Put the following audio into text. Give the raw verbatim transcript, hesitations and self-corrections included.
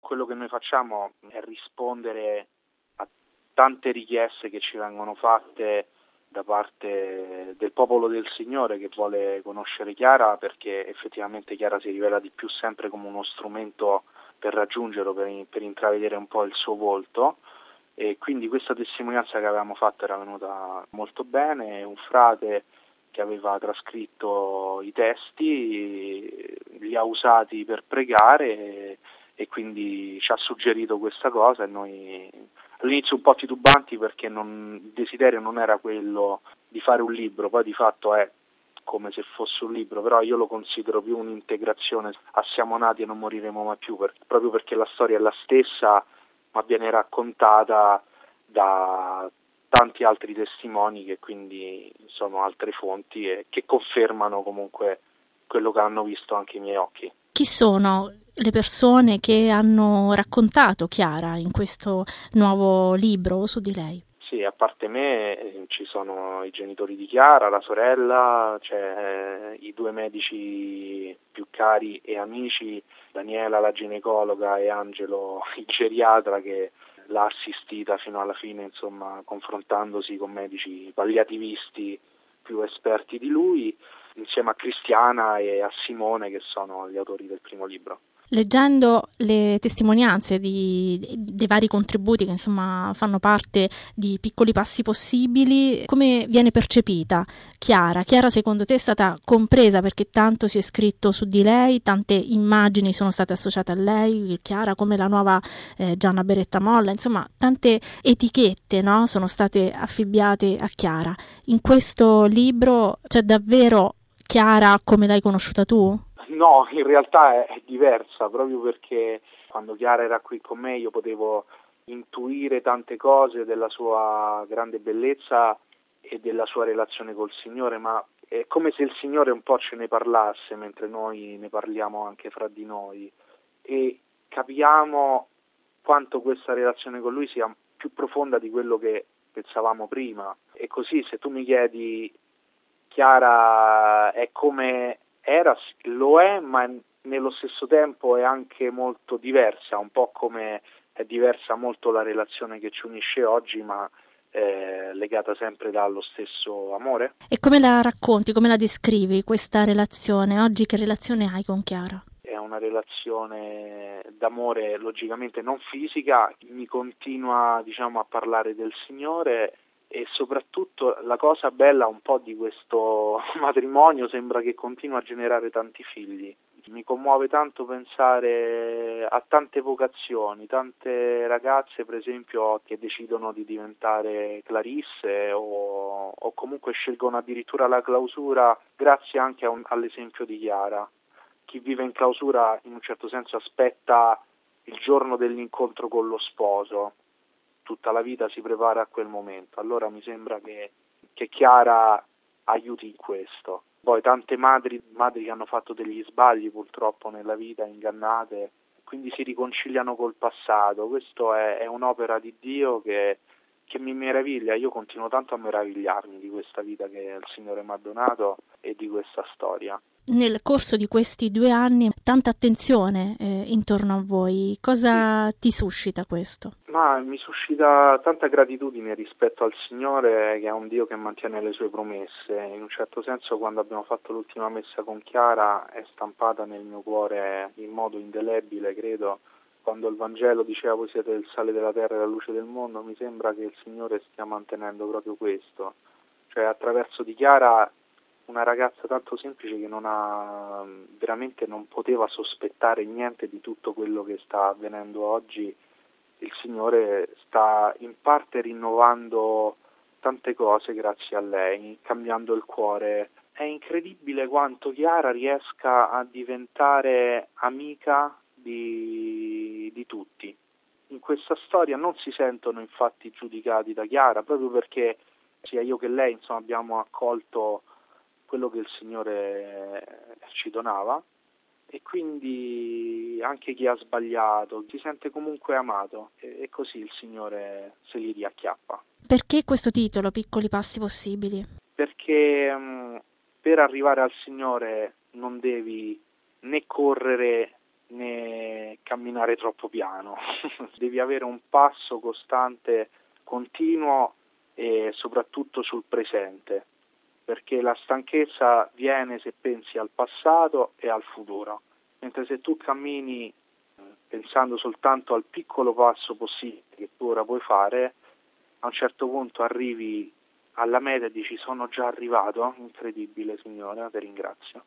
quello che noi facciamo è rispondere a tante richieste che ci vengono fatte da parte del popolo del Signore che vuole conoscere Chiara, perché effettivamente Chiara si rivela di più sempre come uno strumento per raggiungerlo, per, per intravedere un po' il suo volto, e quindi questa testimonianza che avevamo fatto era venuta molto bene. Un frate che aveva trascritto i testi li ha usati per pregare e, e quindi ci ha suggerito questa cosa, e noi all'inizio un po' titubanti perché non, il desiderio non era quello di fare un libro, poi di fatto è come se fosse un libro, però io lo considero più un'integrazione a Siamo nati e non moriremo mai più, per, proprio perché la storia è la stessa ma viene raccontata da tanti altri testimoni che quindi sono altre fonti e che confermano comunque quello che hanno visto anche i miei occhi. Chi sono le persone che hanno raccontato Chiara in questo nuovo libro su di lei? Sì, a parte me eh, ci sono i genitori di Chiara, la sorella, c'è eh, i due medici più cari e amici, Daniela la ginecologa e Angelo il geriatra, che l'ha assistita fino alla fine, insomma, confrontandosi con medici palliativisti più esperti di lui, insieme a Cristiana e a Simone, che sono gli autori del primo libro. Leggendo le testimonianze di, dei vari contributi che insomma fanno parte di Piccoli Passi Possibili, come viene percepita Chiara? Chiara secondo te è stata compresa perché tanto si è scritto su di lei, tante immagini sono state associate a lei, Chiara come la nuova eh, Gianna Beretta Molla, insomma tante etichette, no, sono state affibbiate a Chiara. In questo libro c'è davvero Chiara come l'hai conosciuta tu? No, in realtà è, è diversa, proprio perché quando Chiara era qui con me io potevo intuire tante cose della sua grande bellezza e della sua relazione col Signore, ma è come se il Signore un po' ce ne parlasse mentre noi ne parliamo anche fra di noi, e capiamo quanto questa relazione con Lui sia più profonda di quello che pensavamo prima. E così, se tu mi chiedi Chiara è come era, lo è, ma nello stesso tempo è anche molto diversa, un po' come è diversa molto la relazione che ci unisce oggi, ma eh, legata sempre dallo stesso amore. E come la racconti, come la descrivi questa relazione? Oggi che relazione hai con Chiara? È una relazione d'amore, logicamente non fisica, mi continua, diciamo, a parlare del Signore. E soprattutto la cosa bella un po' di questo matrimonio sembra che continua a generare tanti figli. Mi commuove tanto pensare a tante vocazioni, tante ragazze per esempio che decidono di diventare clarisse o, o comunque scelgono addirittura la clausura grazie anche a un, all'esempio di Chiara. Chi vive in clausura in un certo senso aspetta il giorno dell'incontro con lo sposo, tutta la vita si prepara a quel momento. Allora mi sembra che, che Chiara aiuti in questo. Poi tante madri, madri che hanno fatto degli sbagli purtroppo nella vita, ingannate, quindi si riconciliano col passato. Questo è, è un'opera di Dio che, che mi meraviglia. Io continuo tanto a meravigliarmi di questa vita che il Signore mi ha donato e di questa storia. Nel corso di questi due anni tanta attenzione eh, intorno a voi, cosa ti suscita questo? Ma mi suscita tanta gratitudine rispetto al Signore, che è un Dio che mantiene le sue promesse. In un certo senso, quando abbiamo fatto l'ultima messa con Chiara, è stampata nel mio cuore in modo indelebile, credo. Quando il Vangelo diceva voi siete il sale della terra e la luce del mondo, mi sembra che il Signore stia mantenendo proprio questo. Cioè, attraverso di Chiara, una ragazza tanto semplice che non ha veramente non poteva sospettare niente di tutto quello che sta avvenendo oggi, il Signore sta in parte rinnovando tante cose grazie a lei, cambiando il cuore. È incredibile quanto Chiara riesca a diventare amica di, di tutti. In questa storia non si sentono infatti giudicati da Chiara, proprio perché sia io che lei insomma abbiamo accolto quello che il Signore ci donava, e quindi anche chi ha sbagliato si sente comunque amato, e, e così il Signore se li riacchiappa. Perché questo titolo, Piccoli Passi Possibili? Perché um, per arrivare al Signore non devi né correre né camminare troppo piano. Devi avere un passo costante, continuo e soprattutto sul presente, perché la stanchezza viene se pensi al passato e al futuro, mentre se tu cammini pensando soltanto al piccolo passo possibile che tu ora puoi fare, a un certo punto arrivi alla meta e dici: sono già arrivato, incredibile Signore, ti ringrazio.